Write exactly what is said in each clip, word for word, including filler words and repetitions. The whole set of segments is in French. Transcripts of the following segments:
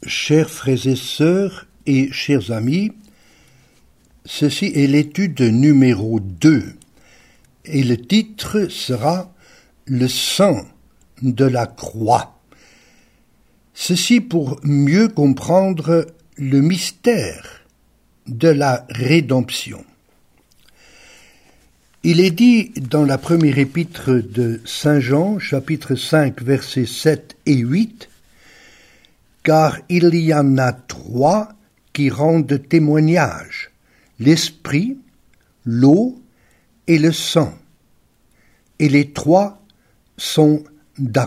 Chers frères et sœurs et chers amis, ceci est l'étude numéro deux et le titre sera « Le sang de la croix ». Ceci pour mieux comprendre le mystère de la rédemption. Il est dit dans la première épître de Saint Jean, chapitre cinq, versets sept et huit, « Car il y en a trois qui rendent témoignage, l'esprit, l'eau et le sang. Et les trois sont d'accord. »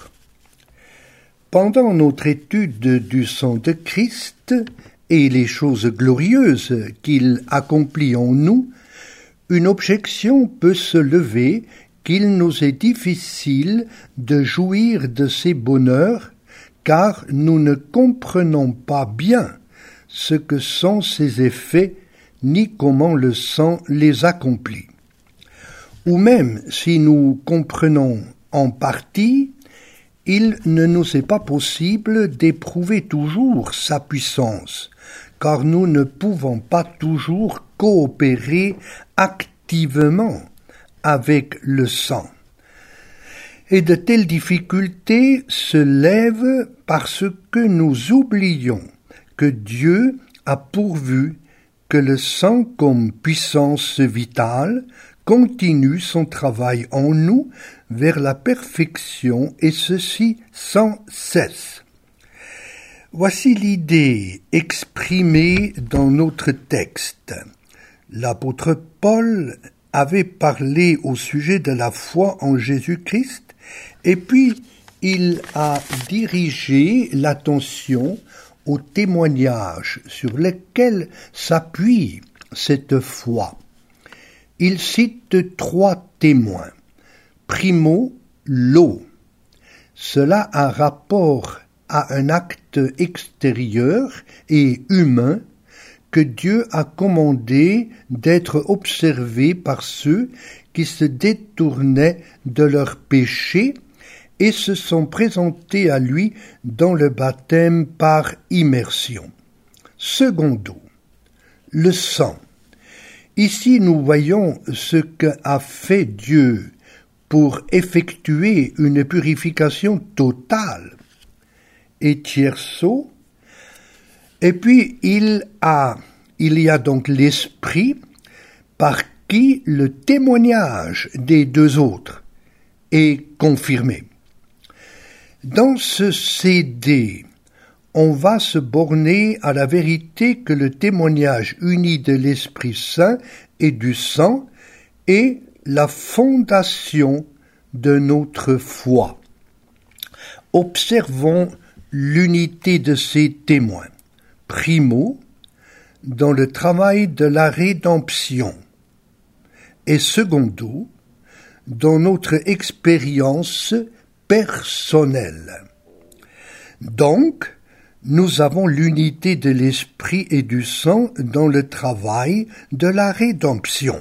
Pendant notre étude du sang de Christ et les choses glorieuses qu'il accomplit en nous, une objection peut se lever qu'il nous est difficile de jouir de ces bonheurs car nous ne comprenons pas bien ce que sont ces effets ni comment le sang les accomplit. Ou même si nous comprenons en partie, il ne nous est pas possible d'éprouver toujours sa puissance, car nous ne pouvons pas toujours coopérer activement avec le sang. Et de telles difficultés se lèvent parce que nous oublions que Dieu a pourvu que le sang comme puissance vitale continue son travail en nous vers la perfection et ceci sans cesse. Voici l'idée exprimée dans notre texte. L'apôtre Paul avait parlé au sujet de la foi en Jésus-Christ et puis il a dirigé l'attention aux témoignages sur lesquels s'appuie cette foi. Il cite trois témoins. Primo, l'eau. Cela a rapport à un acte extérieur et humain que Dieu a commandé d'être observé par ceux qui se détournaient de leurs péchés et se sont présentés à lui dans le baptême par immersion. Secondo, le sang. Ici nous voyons ce qu'a fait Dieu pour effectuer une purification totale. Et tierceau, et puis il a, il y a donc l'esprit par qui le témoignage des deux autres est confirmé. Dans ce C D, on va se borner à la vérité que le témoignage uni de l'Esprit Saint et du sang est la fondation de notre foi. Observons l'unité de ces témoins. Primo, dans le travail de la rédemption, et secondo, dans notre expérience personnelle. Donc, nous avons l'unité de l'esprit et du sang dans le travail de la rédemption.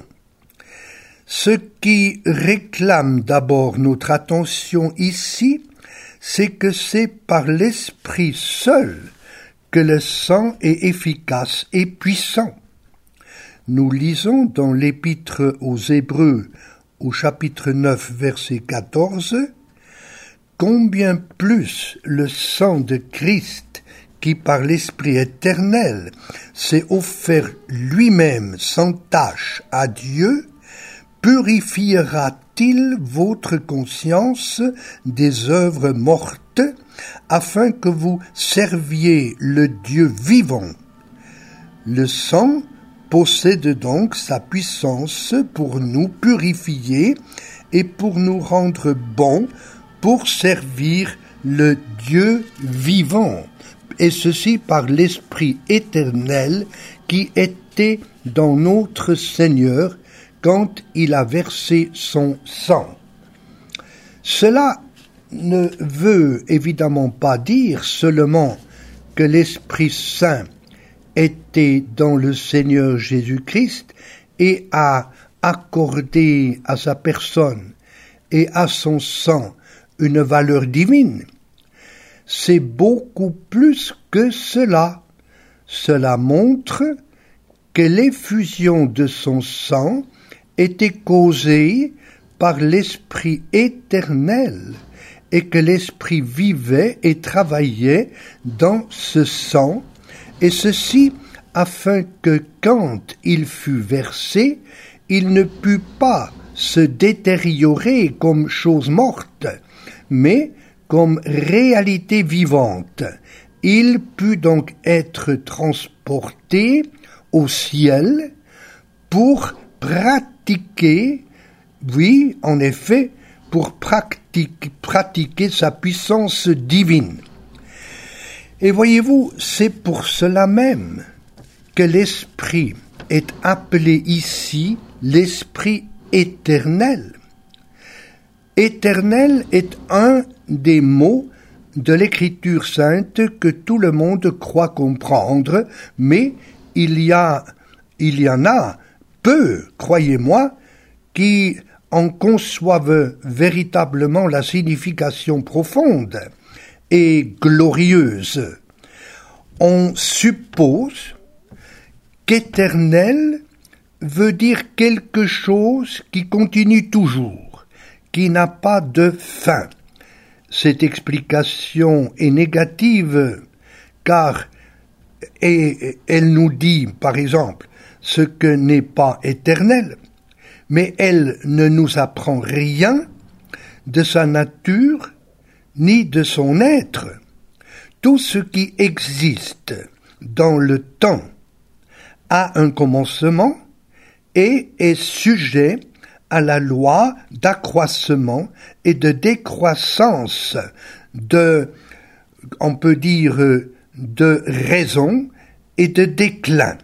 Ce qui réclame d'abord notre attention ici, c'est que c'est par l'esprit seul que le sang est efficace et puissant. Nous lisons dans l'épître aux Hébreux, au chapitre neuf, verset quatorze, « Combien plus le sang de Christ, qui par l'Esprit éternel s'est offert lui-même sans tache à Dieu, purifiera-t-il votre conscience des œuvres mortes, afin que vous serviez le Dieu vivant. » Le sang possède donc sa puissance pour nous purifier et pour nous rendre bons pour servir le Dieu vivant, et ceci par l'Esprit éternel qui était dans notre Seigneur quand il a versé son sang. Cela ne veut évidemment pas dire seulement que l'Esprit Saint était dans le Seigneur Jésus-Christ et a accordé à sa personne et à son sang une valeur divine, c'est beaucoup plus que cela. Cela montre que l'effusion de son sang était causée par l'Esprit éternel et que l'Esprit vivait et travaillait dans ce sang, et ceci afin que quand il fut versé, il ne put pas se détériorer comme chose morte, mais comme réalité vivante. Il put donc être transporté au ciel pour pratiquer, oui, en effet, pour pratiquer, pratiquer sa puissance divine. Et voyez-vous, c'est pour cela même que l'Esprit est appelé ici l'Esprit éternel. Éternel est un des mots de l'Écriture sainte que tout le monde croit comprendre, mais il y a, il y en a peu, croyez-moi, qui en conçoivent véritablement la signification profonde et glorieuse. On suppose qu'éternel veut dire quelque chose qui continue toujours, qui n'a pas de fin. Cette explication est négative, car et elle nous dit, par exemple, ce que n'est pas éternel, mais elle ne nous apprend rien de sa nature ni de son être. Tout ce qui existe dans le temps a un commencement et est sujet à la loi d'accroissement et de décroissance, de, on peut dire, de raison et de déclin.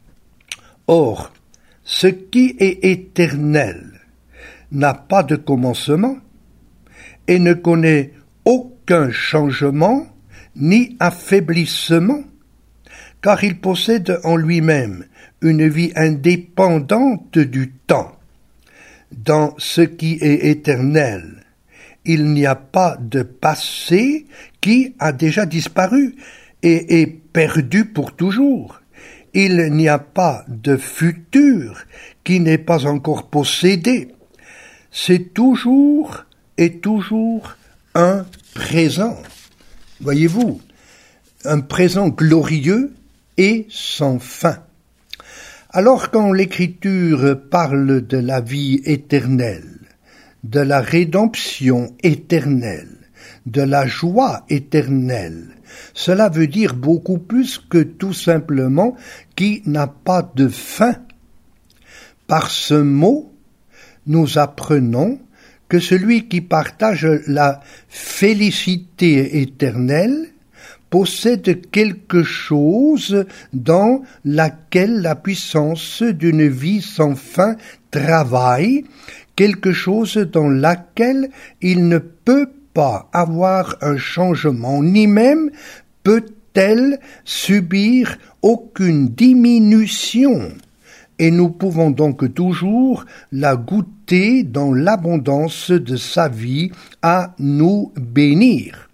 Or, ce qui est éternel n'a pas de commencement et ne connaît aucun changement ni affaiblissement, car il possède en lui-même une vie indépendante du temps. Dans ce qui est éternel, il n'y a pas de passé qui a déjà disparu et est perdu pour toujours. Il n'y a pas de futur qui n'est pas encore possédé. C'est toujours et toujours un présent. Voyez-vous, un présent glorieux et sans fin. Alors quand l'Écriture parle de la vie éternelle, de la rédemption éternelle, de la joie éternelle, cela veut dire beaucoup plus que tout simplement qui n'a pas de fin. Par ce mot, nous apprenons que celui qui partage la félicité éternelle possède quelque chose dans laquelle la puissance d'une vie sans fin travaille, quelque chose dans laquelle il ne peut pas avoir un changement, ni même peut-elle subir aucune diminution. Et nous pouvons donc toujours la goûter dans l'abondance de sa vie à nous bénir.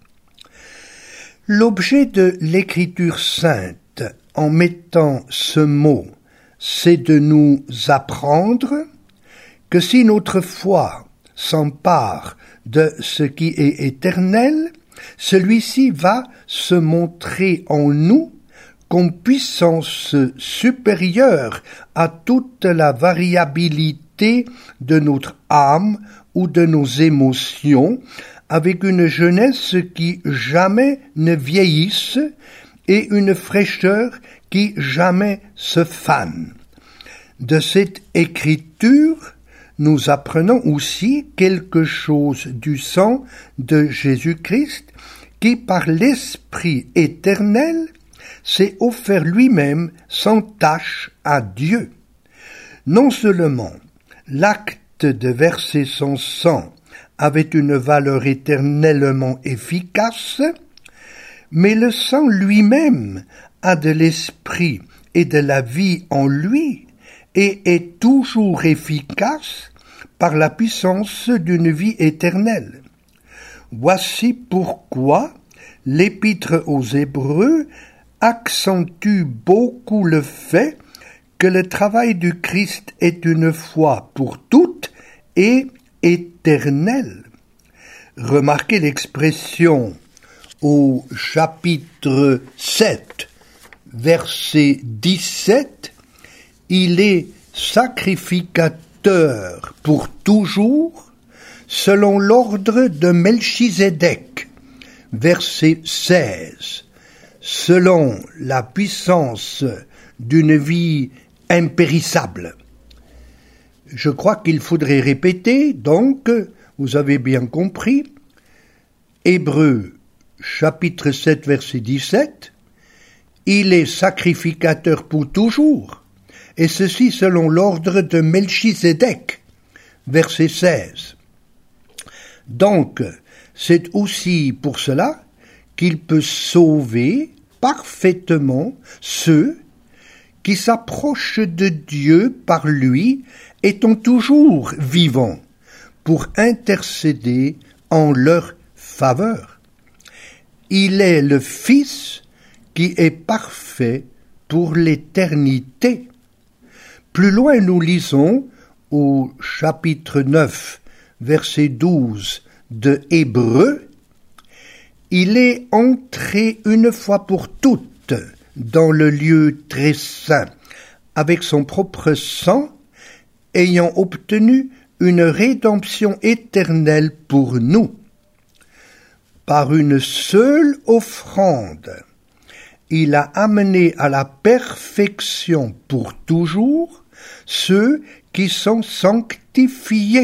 L'objet de l'Écriture sainte, en mettant ce mot, c'est de nous apprendre que si notre foi s'empare de ce qui est éternel, celui-ci va se montrer en nous comme puissance supérieure à toute la variabilité de notre âme ou de nos émotions, avec une jeunesse qui jamais ne vieillisse et une fraîcheur qui jamais se fane. De cette écriture, nous apprenons aussi quelque chose du sang de Jésus-Christ qui, par l'Esprit éternel, s'est offert lui-même sans tache à Dieu. Non seulement l'acte de verser son sang avait une valeur éternellement efficace, mais le sang lui-même a de l'esprit et de la vie en lui et est toujours efficace par la puissance d'une vie éternelle. Voici pourquoi l'Épître aux Hébreux accentue beaucoup le fait que le travail du Christ est une fois pour toutes et éternel. Remarquez l'expression au chapitre sept, verset dix-sept, « Il est sacrificateur pour toujours, selon l'ordre de Melchizedek », verset seize, selon la puissance d'une vie impérissable. Je crois qu'il faudrait répéter, donc, vous avez bien compris, Hébreux, chapitre sept, verset dix-sept, « Il est sacrificateur pour toujours, et ceci selon l'ordre de Melchizedek », verset seize. Donc, c'est aussi pour cela qu'il peut sauver parfaitement ceux qui s'approchent de Dieu par lui, étant toujours vivants, pour intercéder en leur faveur. Il est le Fils qui est parfait pour l'éternité. Plus loin, nous lisons au chapitre neuf, verset douze de Hébreux, « Il est entré une fois pour toutes dans le lieu très saint, avec son propre sang, ayant obtenu une rédemption éternelle pour nous. Par une seule offrande, il a amené à la perfection pour toujours ceux qui sont sanctifiés. »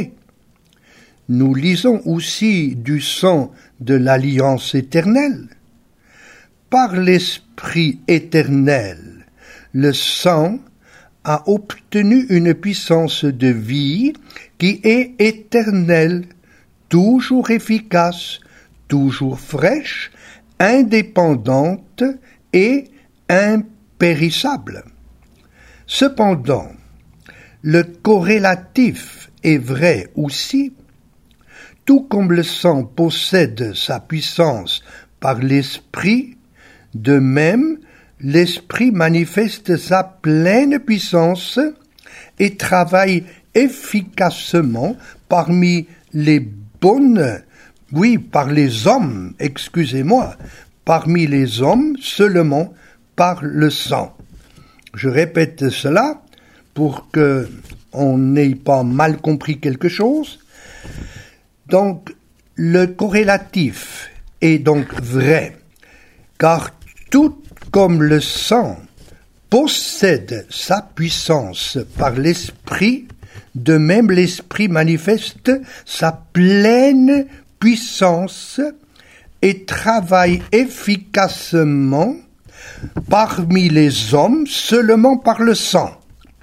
Nous lisons aussi du sang de l'alliance éternelle. Par l'Esprit éternel, le sang a obtenu une puissance de vie qui est éternelle, toujours efficace, toujours fraîche, indépendante et impérissable. Cependant, le corrélatif est vrai aussi. Tout comme le sang possède sa puissance par l'Esprit, de même, l'Esprit manifeste sa pleine puissance et travaille efficacement parmi les bonnes, oui, par les hommes, excusez-moi, parmi les hommes seulement par le sang. Je répète cela pour que on n'ait pas mal compris quelque chose. Donc, le corrélatif est donc vrai, car tout comme le sang possède sa puissance par l'Esprit, de même l'Esprit manifeste sa pleine puissance et travaille efficacement parmi les hommes seulement par le sang.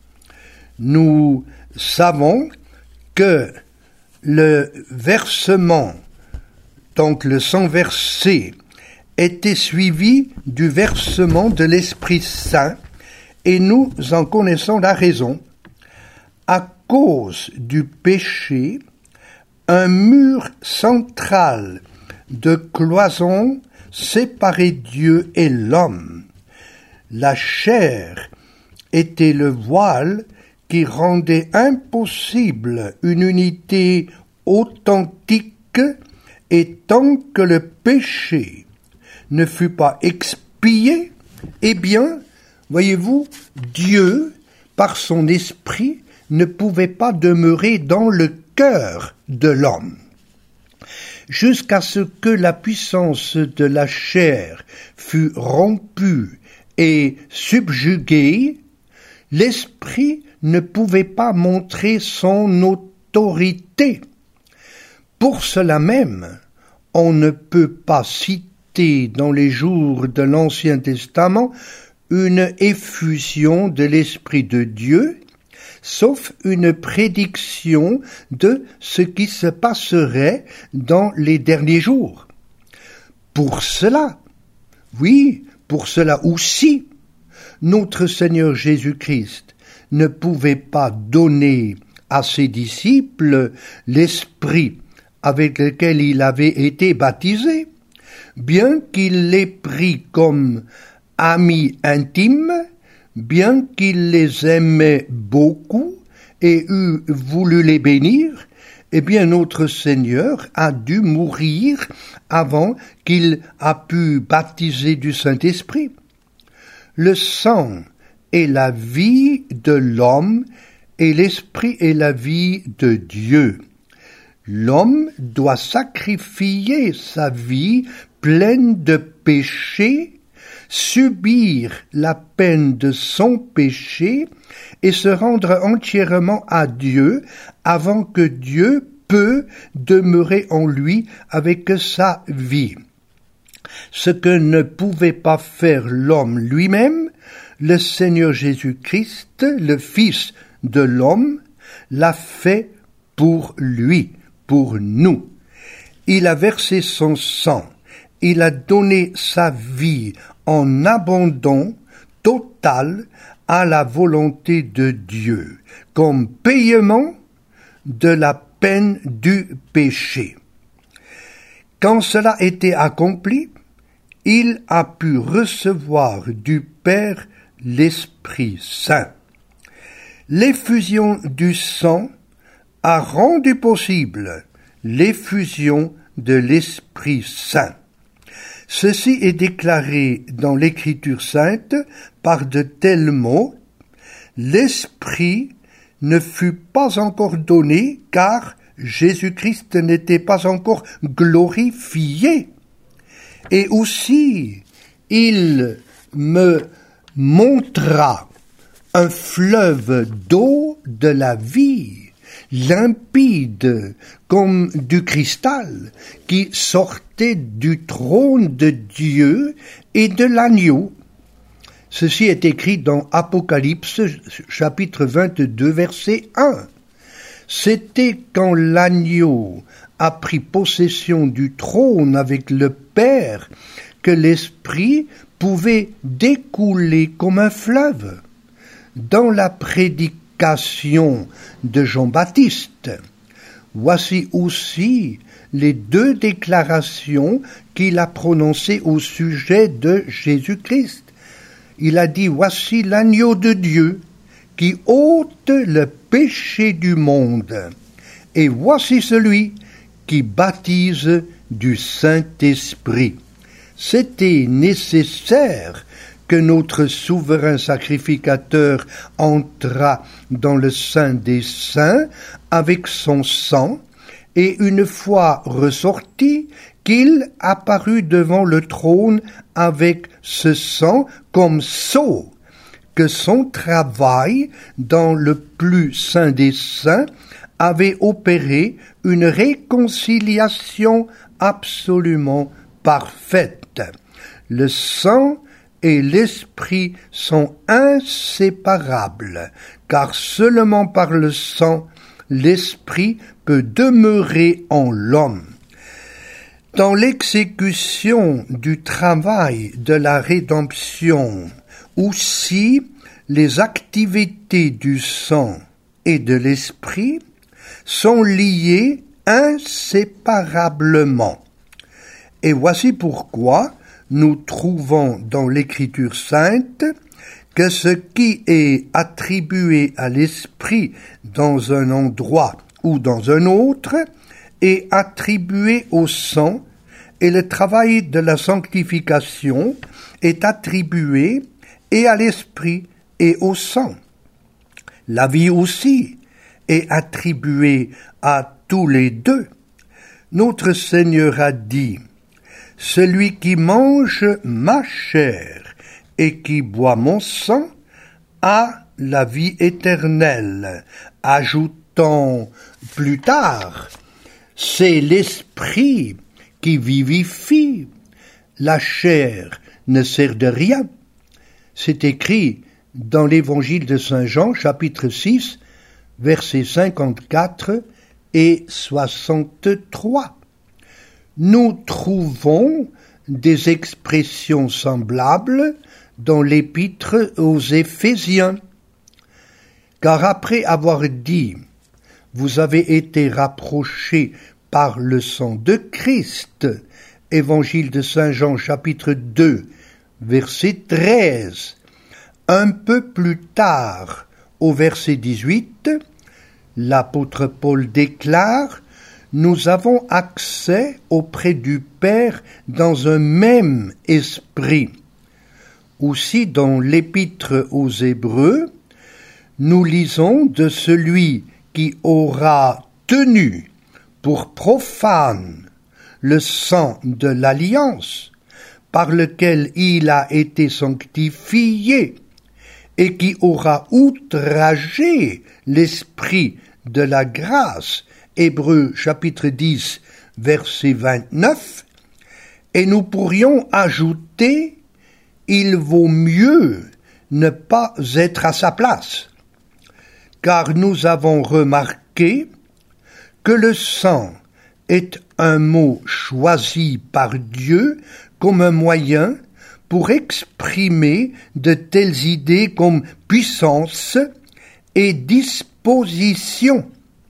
Nous savons que le versement, donc le sang versé, était suivi du versement de l'Esprit Saint, et nous en connaissons la raison. À cause du péché, un mur central de cloison séparait Dieu et l'homme. La chair était le voile qui rendait impossible une unité authentique, et tant que le péché ne fut pas expié, eh bien, voyez-vous, Dieu, par son esprit, ne pouvait pas demeurer dans le cœur de l'homme. Jusqu'à ce que la puissance de la chair fût rompue et subjuguée, l'esprit ne pouvait pas montrer son autorité. Pour cela même, on ne peut pas citer dans les jours de l'Ancien Testament une effusion de l'Esprit de Dieu, sauf une prédiction de ce qui se passerait dans les derniers jours. Pour cela, oui, pour cela aussi, notre Seigneur Jésus-Christ ne pouvait pas donner à ses disciples l'Esprit avec lequel il avait été baptisé, bien qu'il les prit comme amis intimes, bien qu'il les aimait beaucoup et eût voulu les bénir, eh bien notre Seigneur a dû mourir avant qu'il a pu baptiser du Saint-Esprit. Le sang est la vie de l'homme et l'Esprit est la vie de Dieu. L'homme doit sacrifier sa vie pleine de péché, subir la peine de son péché et se rendre entièrement à Dieu avant que Dieu peut demeurer en lui avec sa vie. Ce que ne pouvait pas faire l'homme lui-même, le Seigneur Jésus-Christ, le Fils de l'homme, l'a fait pour lui, pour nous. Il a versé son sang, il a donné sa vie en abandon total à la volonté de Dieu, comme paiement de la peine du péché. Quand cela était accompli, il a pu recevoir du Père l'Esprit Saint. L'effusion du sang a rendu possible l'effusion de l'Esprit Saint. Ceci est déclaré dans l'Écriture sainte par de tels mots: l'Esprit ne fut pas encore donné car Jésus-Christ n'était pas encore glorifié. Et aussi, il me montra un fleuve d'eau de la vie, limpide comme du cristal, qui sortait du trône de Dieu et de l'agneau. Ceci est écrit dans Apocalypse, chapitre vingt-deux, verset un. C'était quand l'agneau a pris possession du trône avec le Père que l'Esprit pouvait découler comme un fleuve. Dans la prédication de Jean-Baptiste, voici aussi les deux déclarations qu'il a prononcées au sujet de Jésus-Christ. Il a dit: voici l'agneau de Dieu qui ôte le péché du monde, et voici celui qui baptise du Saint-Esprit. C'était nécessaire que notre souverain sacrificateur entrât dans le Saint des Saints avec son sang, et une fois ressorti, qu'il apparut devant le trône avec ce sang comme sceau, que son travail dans le plus saint des saints avait opéré une réconciliation absolument parfaite. Le sang et l'esprit sont inséparables, car seulement par le sang, l'esprit peut demeurer en l'homme. Dans l'exécution du travail de la rédemption, aussi les activités du sang et de l'esprit sont liées inséparablement. Et voici pourquoi nous trouvons dans l'Écriture sainte que ce qui est attribué à l'esprit dans un endroit ou dans un autre est attribué au sang, et le travail de la sanctification est attribué et à l'esprit et au sang. La vie aussi est attribuée à tous les deux. Notre Seigneur a dit: « Celui qui mange ma chair et qui boit mon sang a la vie éternelle », ajoutant plus tard: « C'est l'esprit qui vivifie, la chair ne sert de rien ». C'est écrit dans l'Évangile de Saint Jean, chapitre six, versets cinquante-quatre et soixante-trois. Nous trouvons des expressions semblables dans l'Épître aux Éphésiens. Car après avoir dit « Vous avez été rapprochés par le sang de Christ Évangile de Saint Jean chapitre deux, verset treize. Un peu plus tard, au verset dix-huit, l'apôtre Paul déclare « Nous avons accès auprès du Père dans un même esprit ». Aussi, dans l'épître aux Hébreux, nous lisons de celui qui aura tenu pour profane le sang de l'alliance, par lequel il a été sanctifié, et qui aura outragé l'esprit de la grâce, Hébreux chapitre dix, verset vingt-neuf, et nous pourrions ajouter « il vaut mieux ne pas être à sa place », car nous avons remarqué que le sang est un mot choisi par Dieu comme un moyen pour exprimer de telles idées comme puissance et disposition.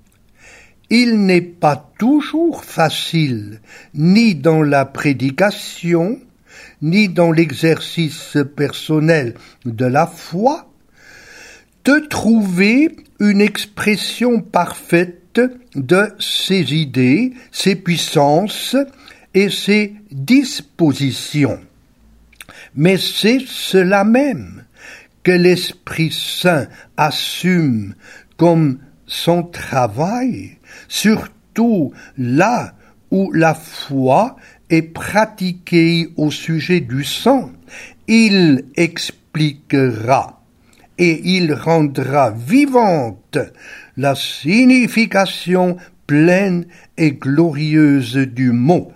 Il n'est pas toujours facile, ni dans la prédication, ni dans l'exercice personnel de la foi, de trouver une expression parfaite de ces idées, ces puissances et ces dispositions. Mais c'est cela même que l'Esprit Saint assume comme son travail, surtout là où la foi est pratiquée au sujet du sang. Il expliquera et il rendra vivante la signification pleine et glorieuse du mot.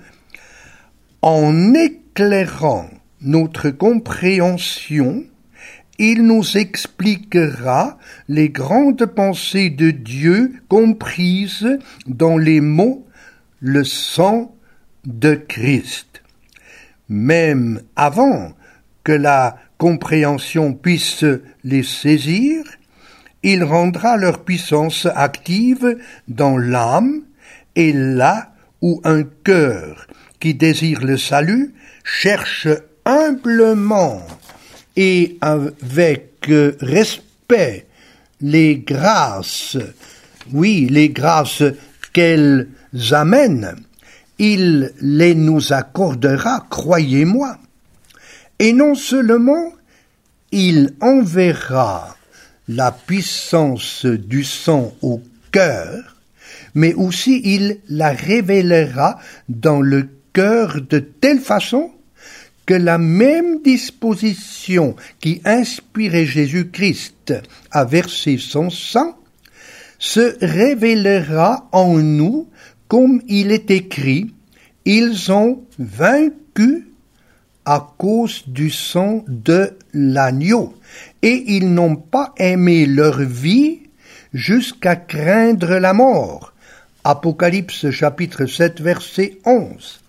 En éclairant notre compréhension, il nous expliquera les grandes pensées de Dieu comprises dans les mots « le sang de Christ ». Même avant que la compréhension puisse les saisir, il rendra leur puissance active dans l'âme, et là où un cœur qui désire le salut cherche humblement et avec respect les grâces, oui, les grâces qu'elles amènent, il les nous accordera, croyez-moi. Et non seulement il enverra la puissance du sang au cœur, mais aussi il la révélera dans le cœur de telle façon que la même disposition qui inspirait Jésus-Christ à verser son sang se révélera en nous comme il est écrit « Ils ont vaincu à cause du sang de l'agneau, et ils n'ont pas aimé leur vie jusqu'à craindre la mort. » Apocalypse chapitre sept, verset onze.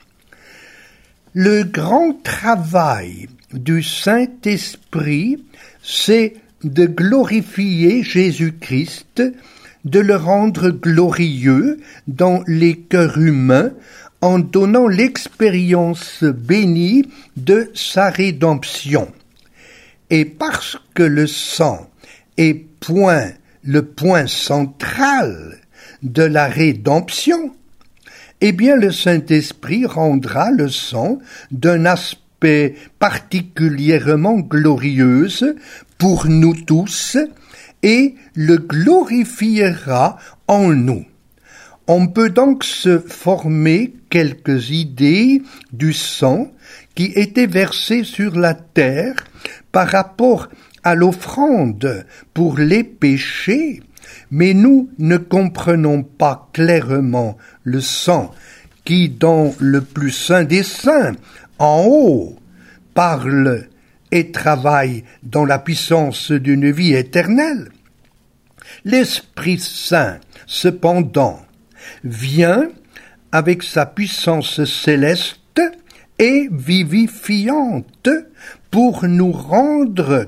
Le grand travail du Saint-Esprit, c'est de glorifier Jésus-Christ, de le rendre glorieux dans les cœurs humains, en donnant l'expérience bénie de sa rédemption. Et parce que le sang est point, le point central de la rédemption, eh bien le Saint-Esprit rendra le sang d'un aspect particulièrement glorieux pour nous tous et le glorifiera en nous. On peut donc se former quelques idées du sang qui était versé sur la terre par rapport à l'offrande pour les péchés, mais nous ne comprenons pas clairement le sang qui, dans le plus saint des saints, en haut, parle et travaille dans la puissance d'une vie éternelle. L'Esprit Saint, cependant, vient avec sa puissance céleste et vivifiante pour nous rendre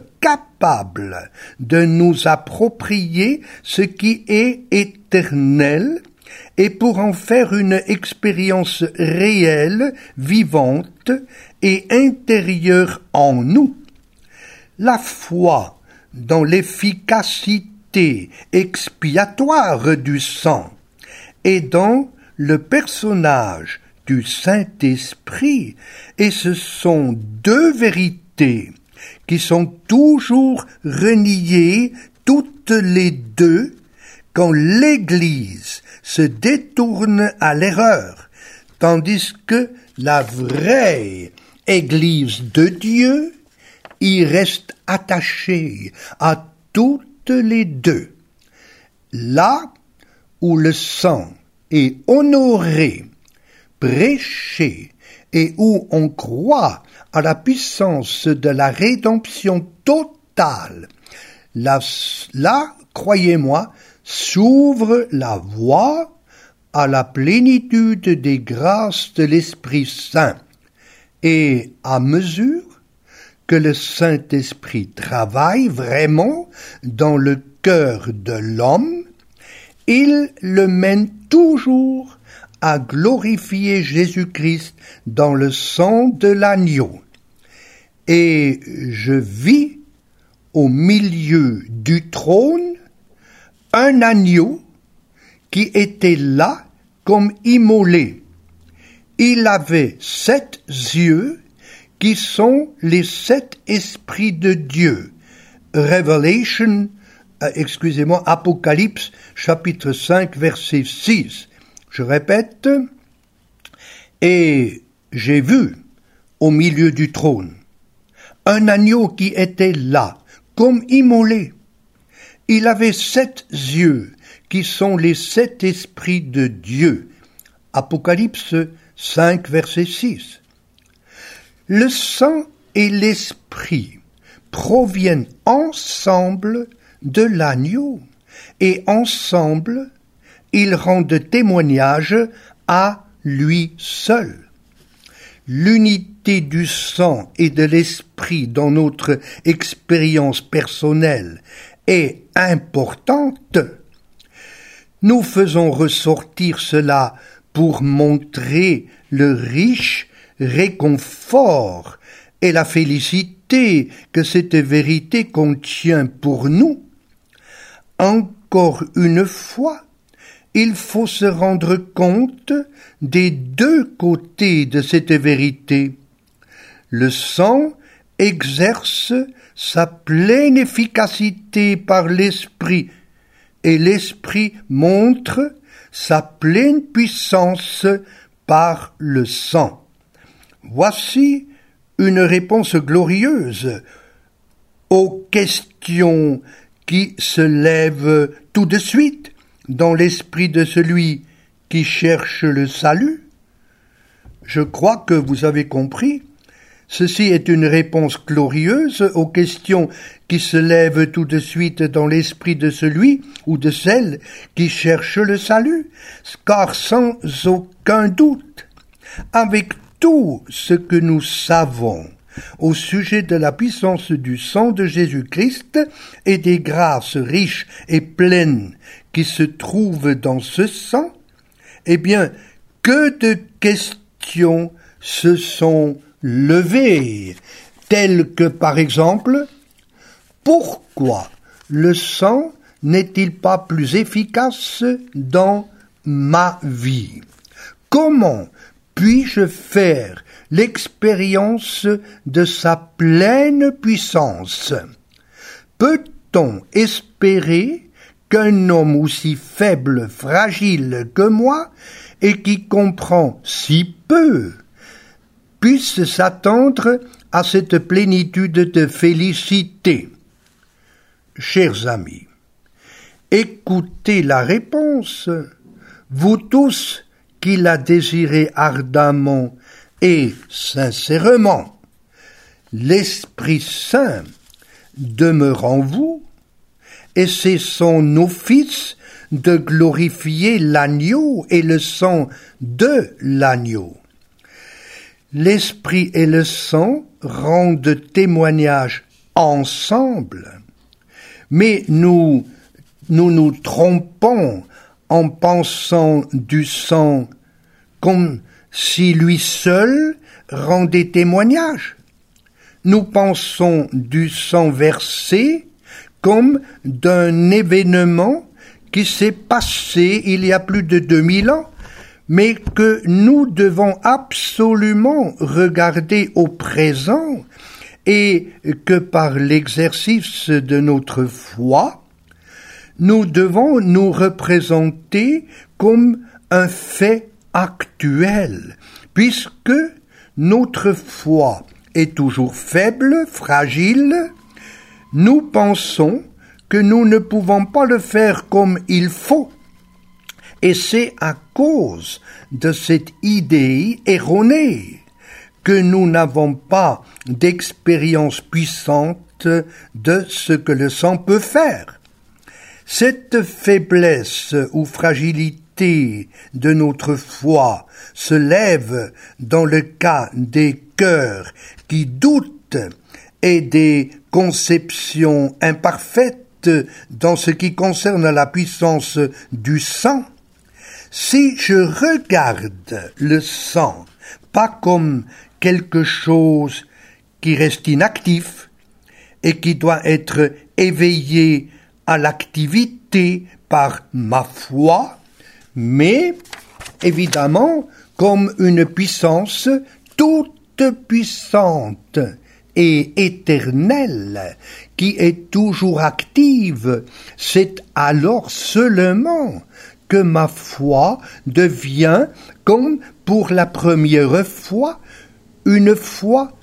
capables de nous approprier ce qui est éternel et pour en faire une expérience réelle, vivante et intérieure en nous. La foi dans l'efficacité expiatoire du sang et dans le personnage du Saint-Esprit, et ce sont deux vérités qui sont toujours reniées toutes les deux quand l'Église se détourne à l'erreur, tandis que la vraie Église de Dieu y reste attachée à toutes les deux. Là où le sang est honoré, prêché, et où on croit à la puissance de la rédemption totale, là, là croyez-moi, s'ouvre la voie à la plénitude des grâces de l'Esprit Saint. Et à mesure que le Saint-Esprit travaille vraiment dans le cœur de l'homme, il le mène toujours à glorifier Jésus-Christ dans le sang de l'agneau. Et je vis au milieu du trône un agneau qui était là comme immolé. Il avait sept yeux qui sont les sept esprits de Dieu. Revelation, euh, excusez-moi, Apocalypse, chapitre cinq, verset six. Je répète, et j'ai vu au milieu du trône un agneau qui était là, comme immolé. Il avait sept yeux, qui sont les sept esprits de Dieu. Apocalypse cinq, verset six. Le sang et l'esprit proviennent ensemble de l'agneau, et ensemble, ils rendent témoignage à lui seul. L'unité du sang et de l'esprit dans notre expérience personnelle est importante. Nous faisons ressortir cela pour montrer le riche réconfort et la félicité que cette vérité contient pour nous. Encore une fois, il faut se rendre compte des deux côtés de cette vérité. Le sang exerce sa pleine efficacité par l'esprit, et l'esprit montre sa pleine puissance par le sang. Voici une réponse glorieuse aux questions qui se lèvent tout de suite dans l'esprit de celui qui cherche le salut. Je crois que vous avez compris. Ceci est une réponse glorieuse aux questions qui se lèvent tout de suite dans l'esprit de celui ou de celle qui cherche le salut, car sans aucun doute, avec tout ce que nous savons au sujet de la puissance du sang de Jésus-Christ et des grâces riches et pleines qui se trouvent dans ce sang, eh bien, que de questions se sont levées, telles que, par exemple, pourquoi le sang n'est-il pas plus efficace dans ma vie? Comment puis-je faire l'expérience de sa pleine puissance? Peut-on espérer qu'un homme aussi faible, fragile que moi, et qui comprend si peu, puisse s'attendre à cette plénitude de félicité? Chers amis, écoutez la réponse, vous tous qui la désirez ardemment et sincèrement. L'Esprit Saint demeure en vous, et c'est son office de glorifier l'agneau et le sang de l'agneau. L'Esprit et le sang rendent témoignage ensemble, mais nous nous, nous trompons en pensant du sang comme si lui seul rendait témoignage. Nous pensons du sang versé comme d'un événement qui s'est passé il y a plus de deux mille ans, mais que nous devons absolument regarder au présent et que par l'exercice de notre foi, nous devons nous représenter comme un fait actuel, puisque notre foi est toujours faible, fragile. Nous pensons que nous ne pouvons pas le faire comme il faut. Et c'est à cause de cette idée erronée que nous n'avons pas d'expérience puissante de ce que le sang peut faire. Cette faiblesse ou fragilité de notre foi se lève dans le cas des cœurs qui doutent et des conceptions imparfaites dans ce qui concerne la puissance du sang. Si je regarde le sang pas comme quelque chose qui reste inactif et qui doit être éveillé à l'activité par ma foi, mais évidemment comme une puissance toute puissante et éternelle qui est toujours active, c'est alors seulement que ma foi devient, comme pour la première fois, une foi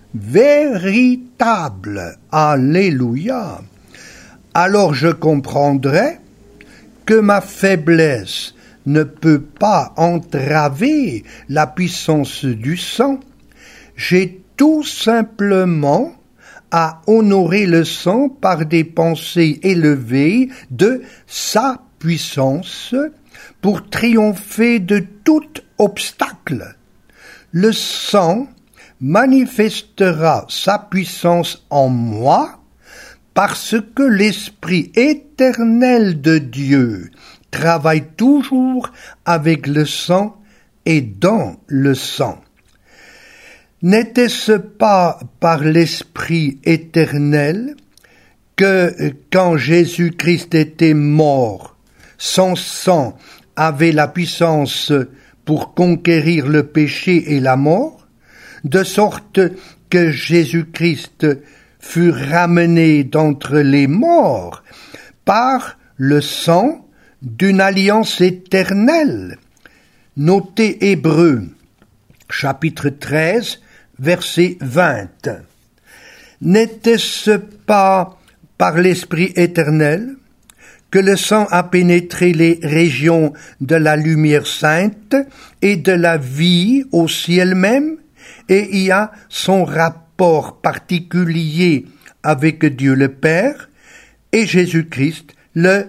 véritable. Alléluia. Alors je comprendrai que ma faiblesse ne peut pas entraver la puissance du sang. J'ai tout simplement à honorer le sang par des pensées élevées de sa puissance pour triompher de tout obstacle. Le sang manifestera sa puissance en moi parce que l'Esprit éternel de Dieu travaille toujours avec le sang et dans le sang. N'était-ce pas par l'Esprit éternel que, quand Jésus-Christ était mort, son sang avait la puissance pour conquérir le péché et la mort, de sorte que Jésus-Christ fut ramené d'entre les morts par le sang d'une alliance éternelle. Notez Hébreux, chapitre treize, verset vingt. N'était-ce pas par l'Esprit éternel que le sang a pénétré les régions de la lumière sainte et de la vie au ciel même, et y a son rapport particulier avec Dieu le Père et Jésus-Christ, le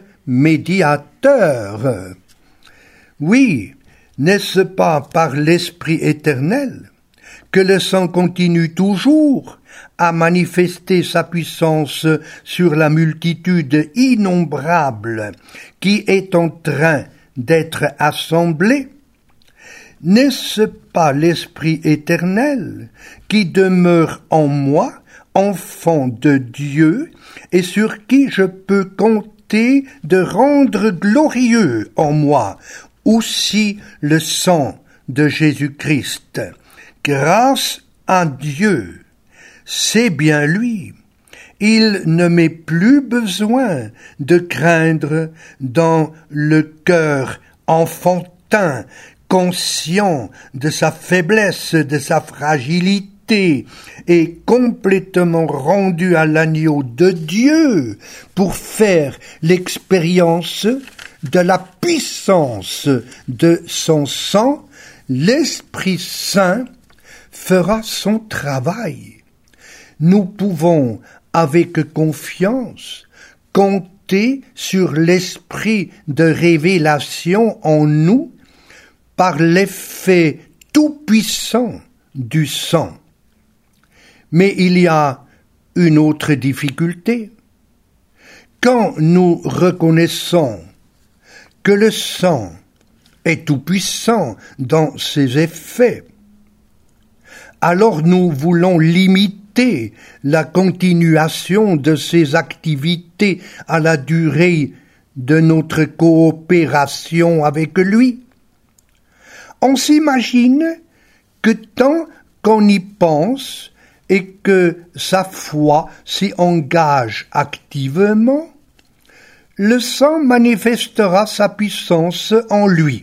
médiateur. Oui, n'est-ce pas par l'Esprit éternel que le sang continue toujours à manifester sa puissance sur la multitude innombrable qui est en train d'être assemblée? N'est-ce pas l'Esprit éternel qui demeure en moi, enfant de Dieu, et sur qui je peux compter de rendre glorieux en moi aussi le sang de Jésus-Christ? Grâce à Dieu, c'est bien lui. Il ne m'est plus besoin de craindre dans le cœur enfantin, conscient de sa faiblesse, de sa fragilité, et complètement rendu à l'agneau de Dieu pour faire l'expérience de la puissance de son sang. L'Esprit Saint fera son travail. Nous pouvons, avec confiance, compter sur l'esprit de révélation en nous par l'effet tout-puissant du sang. Mais il y a une autre difficulté. Quand nous reconnaissons que le sang est tout-puissant dans ses effets, alors nous voulons limiter la continuation de ces activités à la durée de notre coopération avec lui. On s'imagine que tant qu'on y pense et que sa foi s'y engage activement, le sang manifestera sa puissance en lui.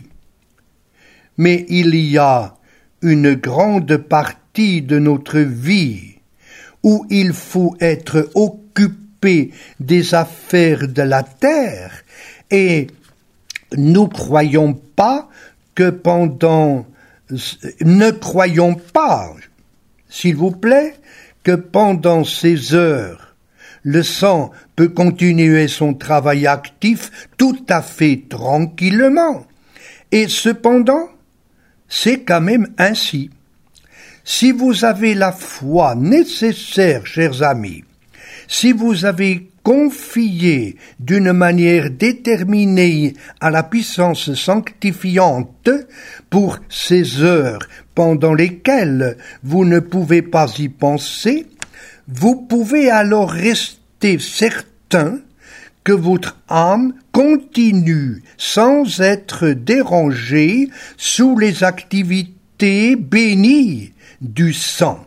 Mais il y a une grande partie de notre vie où il faut être occupé des affaires de la terre, et nous croyons pas que pendant, ne croyons pas, s'il vous plaît, que pendant ces heures, le sang peut continuer son travail actif tout à fait tranquillement. Et cependant, c'est quand même ainsi. Si vous avez la foi nécessaire, chers amis, si vous avez confié d'une manière déterminée à la puissance sanctifiante pour ces heures pendant lesquelles vous ne pouvez pas y penser, vous pouvez alors rester certain que votre âme continue sans être dérangée sous les activités bénies du sang.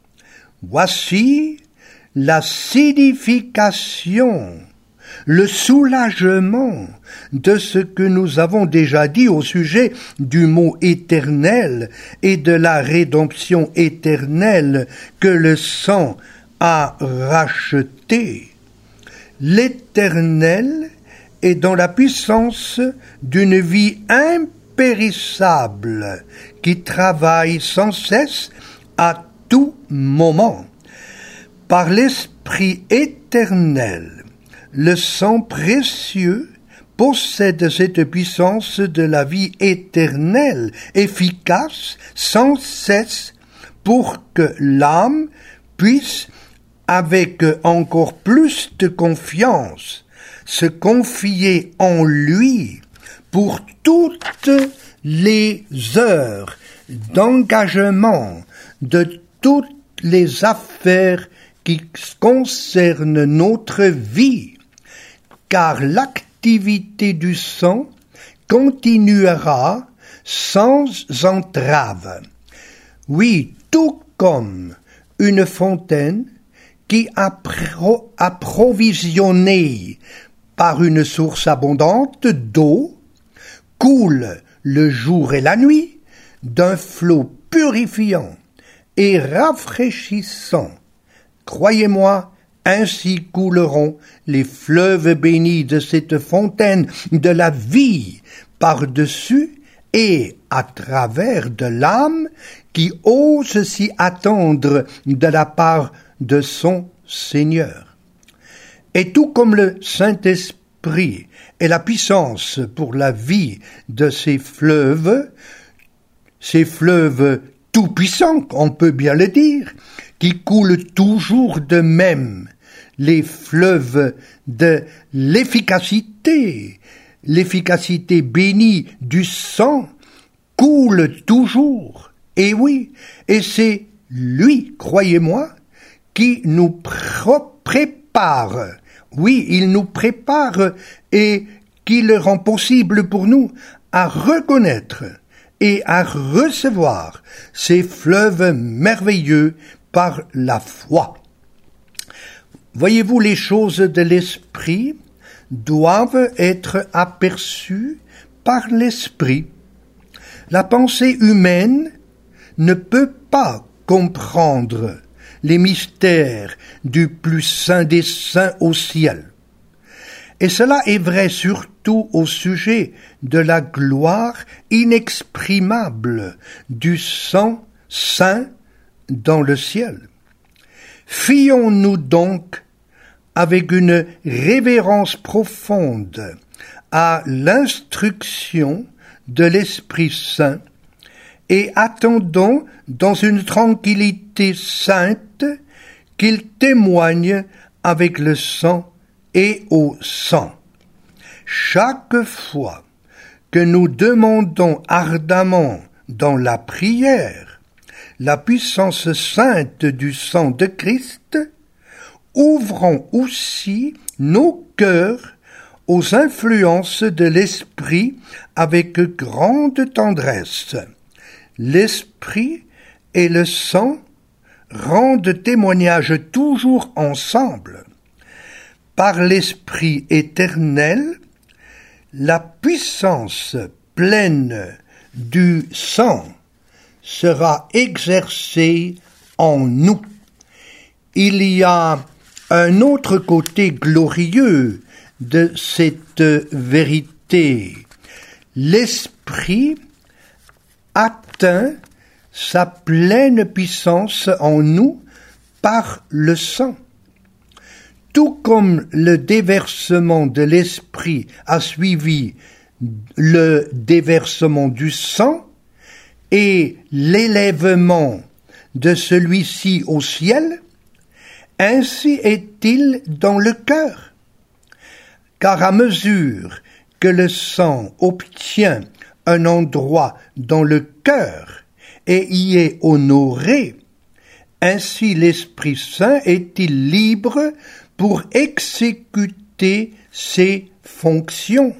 Voici la signification, le soulagement de ce que nous avons déjà dit au sujet du mot éternel et de la rédemption éternelle que le sang a racheté. L'Éternel est dans la puissance d'une vie impérissable qui travaille sans cesse à tout moment. Par l'Esprit éternel, le sang précieux possède cette puissance de la vie éternelle, efficace sans cesse pour que l'âme puisse avec encore plus de confiance, se confier en lui pour toutes les heures d'engagement de toutes les affaires qui concernent notre vie, car l'activité du sang continuera sans entrave. Oui, tout comme une fontaine qui appro- approvisionné par une source abondante d'eau, coule le jour et la nuit d'un flot purifiant et rafraîchissant. Croyez-moi, ainsi couleront les fleuves bénis de cette fontaine de la vie par-dessus et à travers de l'âme qui ose s'y attendre de la part de son Seigneur. Et tout comme le Saint-Esprit est la puissance pour la vie de ces fleuves, ces fleuves tout-puissants, on peut bien le dire, qui coulent toujours de même, les fleuves de l'efficacité, l'efficacité bénie du sang, coulent toujours. Et oui, et c'est lui, croyez-moi, qui nous prépare, oui, il nous prépare et qui le rend possible pour nous à reconnaître et à recevoir ces fleuves merveilleux par la foi. Voyez-vous, les choses de l'esprit doivent être aperçues par l'esprit. La pensée humaine ne peut pas comprendre les mystères du plus saint des saints au ciel. Et cela est vrai surtout au sujet de la gloire inexprimable du sang saint dans le ciel. Fions-nous donc avec une révérence profonde à l'instruction de l'Esprit Saint et attendons dans une tranquillité sainte qu'il témoigne avec le sang et au sang. Chaque fois que nous demandons ardemment dans la prière la puissance sainte du sang de Christ, ouvrons aussi nos cœurs aux influences de l'Esprit avec grande tendresse. L'Esprit et le sang rendent témoignage toujours ensemble. Par l'Esprit éternel, la puissance pleine du sang sera exercée en nous. Il y a un autre côté glorieux de cette vérité. L'Esprit atteint sa pleine puissance en nous par le sang. Tout comme le déversement de l'Esprit a suivi le déversement du sang et l'élèvement de celui-ci au ciel, ainsi est-il dans le cœur. Car à mesure que le sang obtient un endroit dans le cœur et y est honoré, ainsi l'Esprit Saint est-il libre pour exécuter ses fonctions.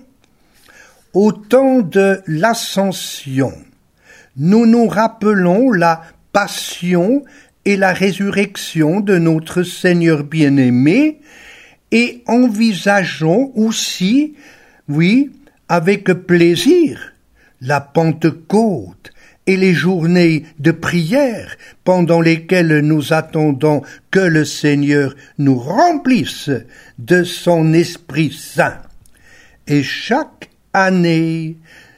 Au temps de l'Ascension, nous nous rappelons la passion et la résurrection de notre Seigneur bien-aimé et envisageons aussi, oui, avec plaisir, la Pentecôte et les journées de prière pendant lesquelles nous attendons que le Seigneur nous remplisse de son Esprit Saint. Et chaque année,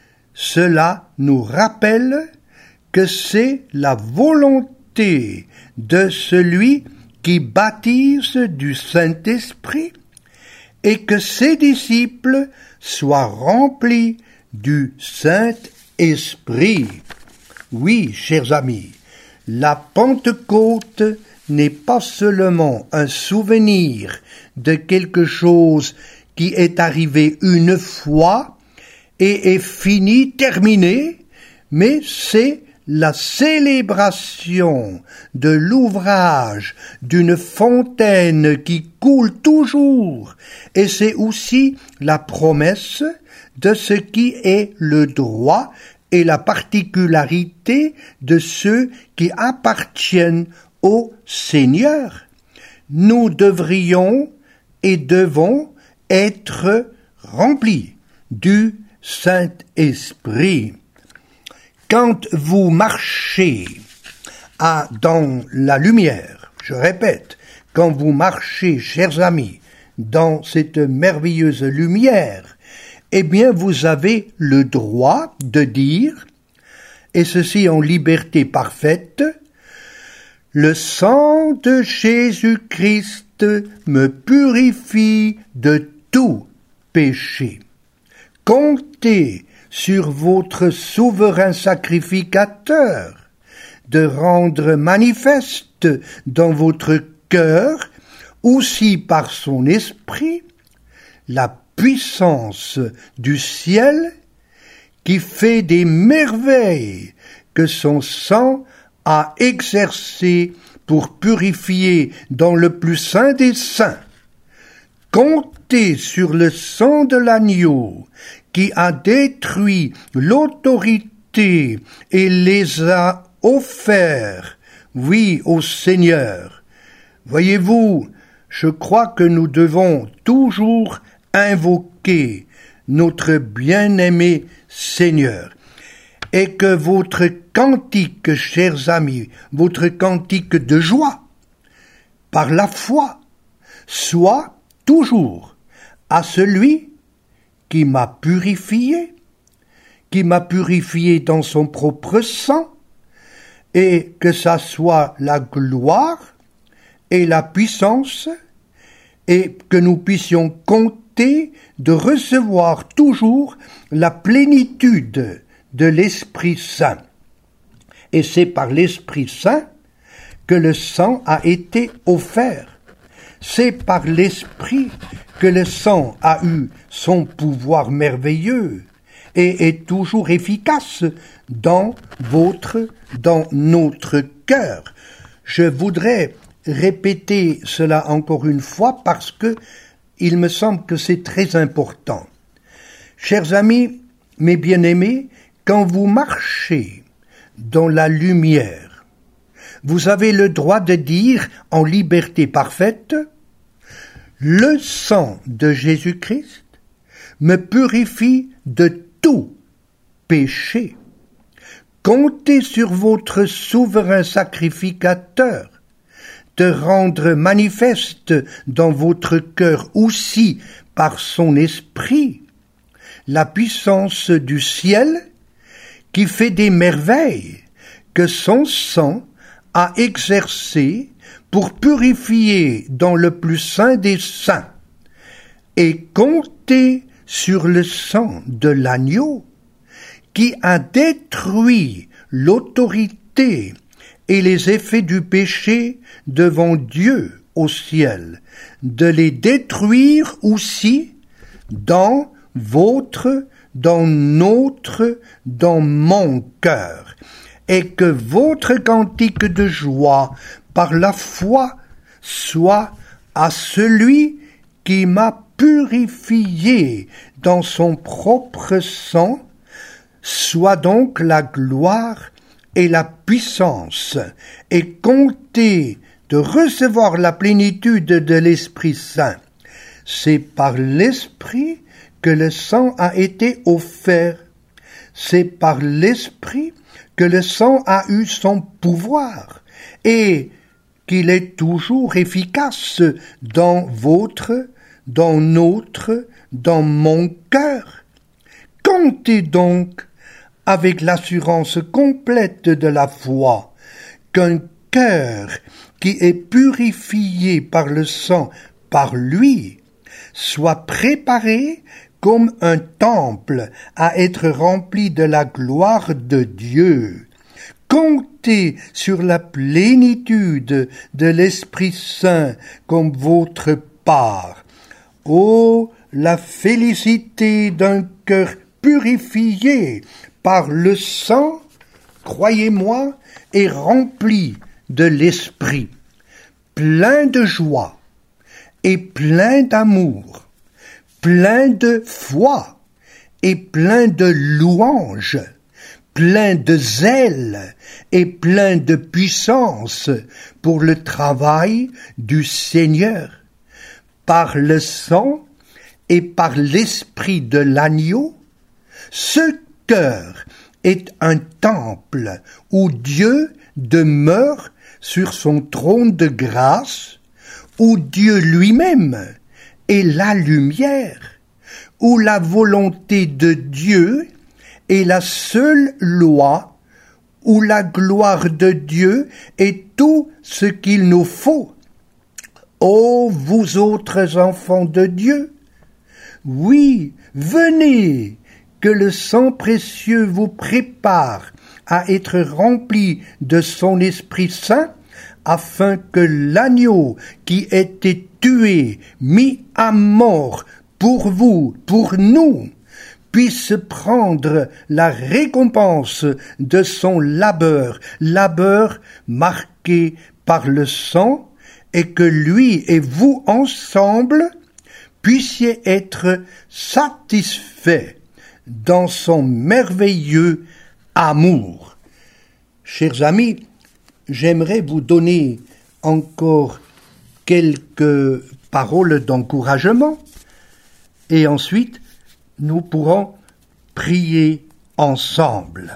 cela nous rappelle que c'est la volonté de celui qui baptise du Saint-Esprit et que ses disciples soient remplis du Saint-Esprit. Oui, chers amis, la Pentecôte n'est pas seulement un souvenir de quelque chose qui est arrivé une fois et est fini, terminé, mais c'est la célébration de l'ouvrage d'une fontaine qui coule toujours, et c'est aussi la promesse de ce qui est le droit et la particularité de ceux qui appartiennent au Seigneur. Nous devrions et devons être remplis du Saint-Esprit. Quand vous marchez à, dans la lumière, je répète, quand vous marchez, chers amis, dans cette merveilleuse lumière, eh bien vous avez le droit de dire, et ceci en liberté parfaite, le sang de Jésus-Christ me purifie de tout péché. Comptez sur votre souverain sacrificateur de rendre manifeste dans votre cœur, aussi par son esprit, la puissance du ciel qui fait des merveilles que son sang a exercées pour purifier dans le plus saint des saints. Comptez sur le sang de l'agneau qui a détruit l'autorité et les a offerts, oui, au Seigneur. Voyez-vous, je crois que nous devons toujours invoquer notre bien-aimé Seigneur, et que votre cantique, chers amis, votre cantique de joie, par la foi, soit toujours à celui qui m'a purifié, qui m'a purifié dans son propre sang, et que ça soit la gloire et la puissance, et que nous puissions compter de recevoir toujours la plénitude de l'Esprit Saint. Et c'est par l'Esprit Saint que le sang a été offert. C'est par l'Esprit que le sang a eu son pouvoir merveilleux, et est toujours efficace dans votre, dans notre cœur. Je voudrais répéter cela encore une fois parce que il me semble que c'est très important. Chers amis, mes bien-aimés, quand vous marchez dans la lumière, vous avez le droit de dire en liberté parfaite, le sang de Jésus-Christ me purifie de tout péché. Comptez sur votre souverain sacrificateur de rendre manifeste dans votre cœur aussi par son esprit la puissance du ciel qui fait des merveilles que son sang a exercées pour purifier dans le plus saint des saints, et comptez sur le sang de l'agneau qui a détruit l'autorité et les effets du péché devant Dieu au ciel, de les détruire aussi dans votre, dans notre, dans mon cœur, et que votre cantique de joie par la foi soit à celui qui m'a purifié dans son propre sang, soit donc la gloire et la puissance, et comptez de recevoir la plénitude de l'Esprit Saint. C'est par l'Esprit que le sang a été offert. C'est par l'Esprit que le sang a eu son pouvoir et qu'il est toujours efficace dans votre, dans notre, dans mon cœur. Comptez donc avec l'assurance complète de la foi qu'un cœur qui est purifié par le sang, par lui, soit préparé comme un temple à être rempli de la gloire de Dieu. Comptez sur la plénitude de l'Esprit Saint comme votre part. Oh, la félicité d'un cœur purifié par le sang, croyez-moi, est rempli de l'Esprit, plein de joie et plein d'amour, plein de foi et plein de louange, plein de zèle et plein de puissance pour le travail du Seigneur. Par le sang et par l'esprit de l'agneau, ce cœur est un temple où Dieu demeure sur son trône de grâce, où Dieu lui-même est la lumière, où la volonté de Dieu est la seule loi, où la gloire de Dieu est tout ce qu'il nous faut. Ô vous autres enfants de Dieu, oui, venez, que le sang précieux vous prépare à être rempli de son Esprit Saint, afin que l'agneau qui était tué, mis à mort pour vous, pour nous, puisse prendre la récompense de son labeur, labeur marqué par le sang, et que lui et vous ensemble puissiez être satisfaits dans son merveilleux amour. Chers amis, j'aimerais vous donner encore quelques paroles d'encouragement et ensuite nous pourrons prier ensemble.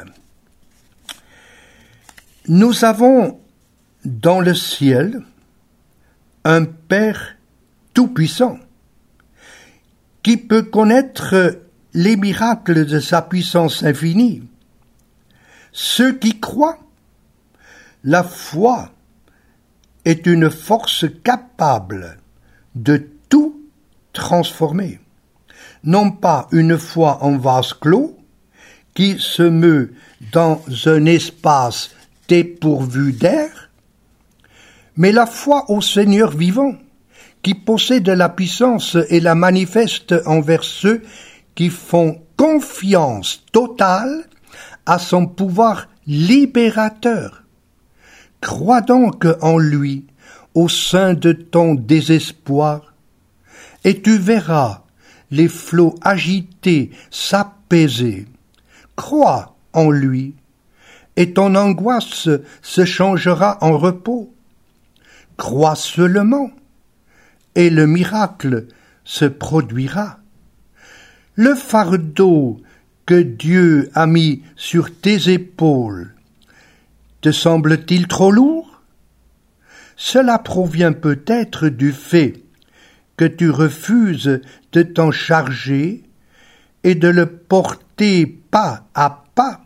Nous avons dans le ciel un Père tout-puissant qui peut connaître les miracles de sa puissance infinie. Ceux qui croient, la foi est une force capable de tout transformer. Non pas une foi en vase clos qui se meut dans un espace dépourvu d'air, mais la foi au Seigneur vivant qui possède la puissance et la manifeste envers ceux qui font confiance totale à son pouvoir libérateur. Crois donc en lui, au sein de ton désespoir, et tu verras les flots agités s'apaiser. Crois en lui, et ton angoisse se changera en repos. Crois seulement, et le miracle se produira. Le fardeau que Dieu a mis sur tes épaules, te semble-t-il trop lourd? Cela provient peut-être du fait que tu refuses de t'en charger et de le porter pas à pas.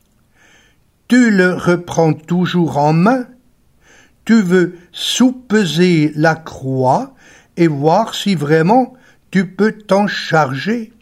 Tu le reprends toujours en main, tu veux soupeser la croix et voir si vraiment tu peux t'en charger.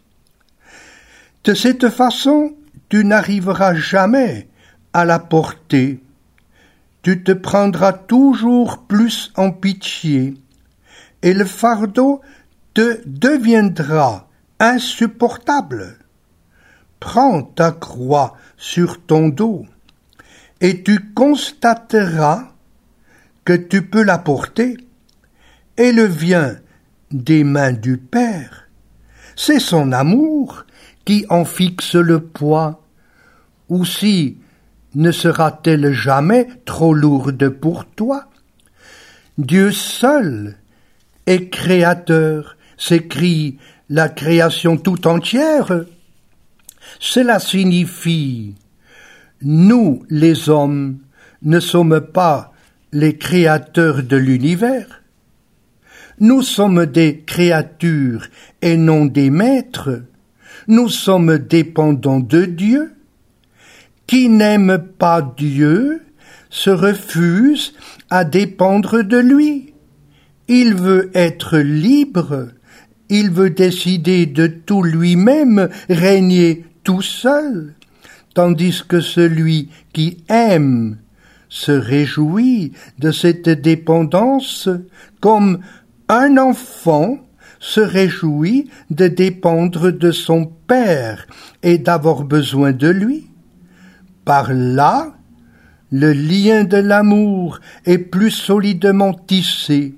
De cette façon, tu n'arriveras jamais à la porter. Tu te prendras toujours plus en pitié, et le fardeau te deviendra insupportable. Prends ta croix sur ton dos, et tu constateras que tu peux la porter. Elle vient des mains du Père. C'est son amour qui en fixe le poids. Aussi ne sera-t-elle jamais trop lourde pour toi? Dieu seul est créateur, s'écrie la création tout entière. Cela signifie, nous les hommes ne sommes pas les créateurs de l'univers. Nous sommes des créatures et non des maîtres. Nous sommes dépendants de Dieu. Qui n'aime pas Dieu se refuse à dépendre de lui. Il veut être libre, il veut décider de tout lui-même, régner tout seul, tandis que celui qui aime se réjouit de cette dépendance comme un enfant se réjouit de dépendre de son père et d'avoir besoin de lui. Par là, le lien de l'amour est plus solidement tissé.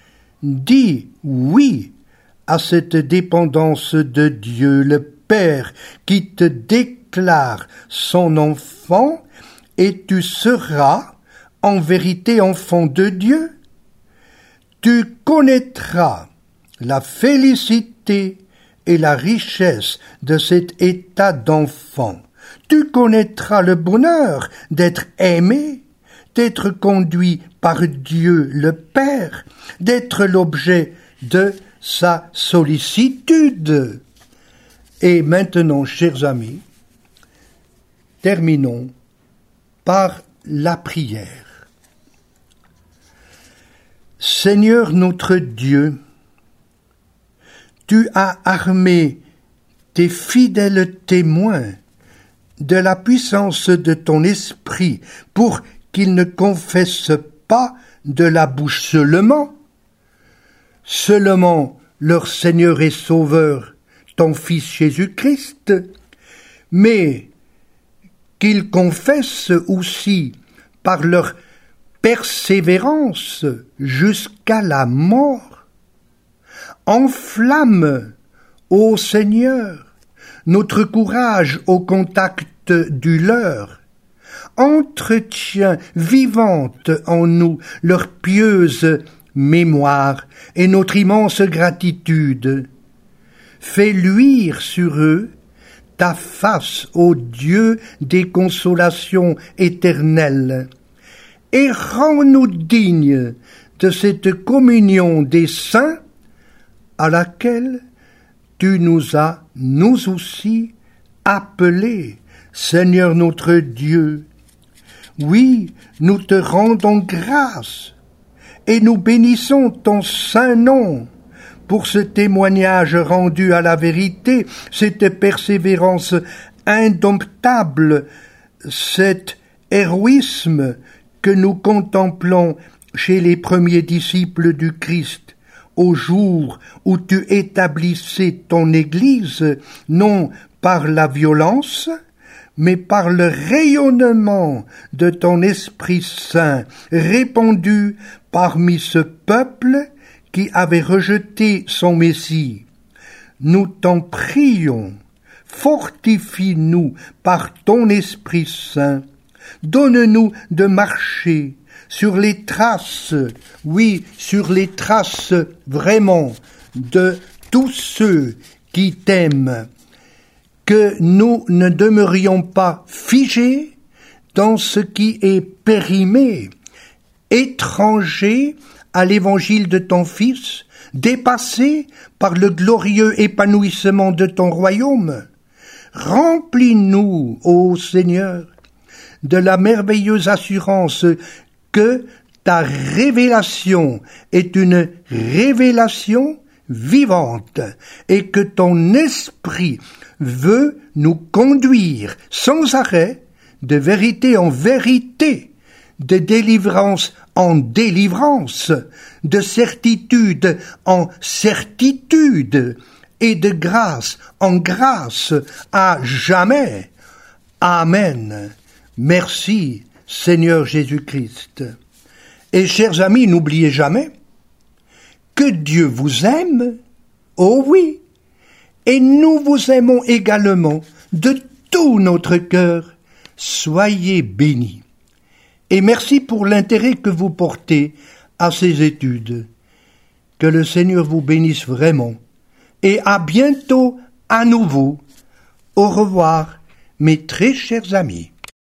Dis oui à cette dépendance de Dieu, le Père, qui te déclare son enfant, et tu seras en vérité enfant de Dieu. Tu connaîtras la félicité et la richesse de cet état d'enfant. Tu connaîtras le bonheur d'être aimé, d'être conduit par Dieu le Père, d'être l'objet de sa sollicitude. Et maintenant, chers amis, terminons par la prière. Seigneur notre Dieu, tu as armé tes fidèles témoins de la puissance de ton esprit pour qu'ils ne confessent pas de la bouche seulement, seulement leur Seigneur et Sauveur, ton Fils Jésus-Christ, mais qu'ils confessent aussi par leur persévérance jusqu'à la mort. Enflamme, ô Seigneur, notre courage au contact du leur. Entretiens vivante en nous leur pieuse mémoire et notre immense gratitude. Fais luire sur eux ta face, ô Dieu des consolations éternelles, et rends-nous dignes de cette communion des saints à laquelle tu nous as, nous aussi, appelés, Seigneur notre Dieu. Oui, nous te rendons grâce et nous bénissons ton saint nom pour ce témoignage rendu à la vérité, cette persévérance indomptable, cet héroïsme que nous contemplons chez les premiers disciples du Christ. au jour où tu établissais ton Église, non par la violence, mais par le rayonnement de ton Esprit Saint répandu parmi ce peuple qui avait rejeté son Messie. Nous t'en prions, fortifie-nous par ton Esprit Saint, donne-nous de marcher sur les traces, oui, sur les traces vraiment de tous ceux qui t'aiment, que nous ne demeurions pas figés dans ce qui est périmé, étrangers à l'évangile de ton Fils, dépassés par le glorieux épanouissement de ton royaume. Remplis-nous, ô Seigneur, de la merveilleuse assurance que ta révélation est une révélation vivante et que ton esprit veut nous conduire sans arrêt de vérité en vérité, de délivrance en délivrance, de certitude en certitude et de grâce en grâce à jamais. Amen. Merci, Seigneur Jésus-Christ. Et chers amis, n'oubliez jamais que Dieu vous aime, oh oui, et nous vous aimons également de tout notre cœur. Soyez bénis. Et merci pour l'intérêt que vous portez à ces études. Que le Seigneur vous bénisse vraiment. Et à bientôt à nouveau. Au revoir, mes très chers amis.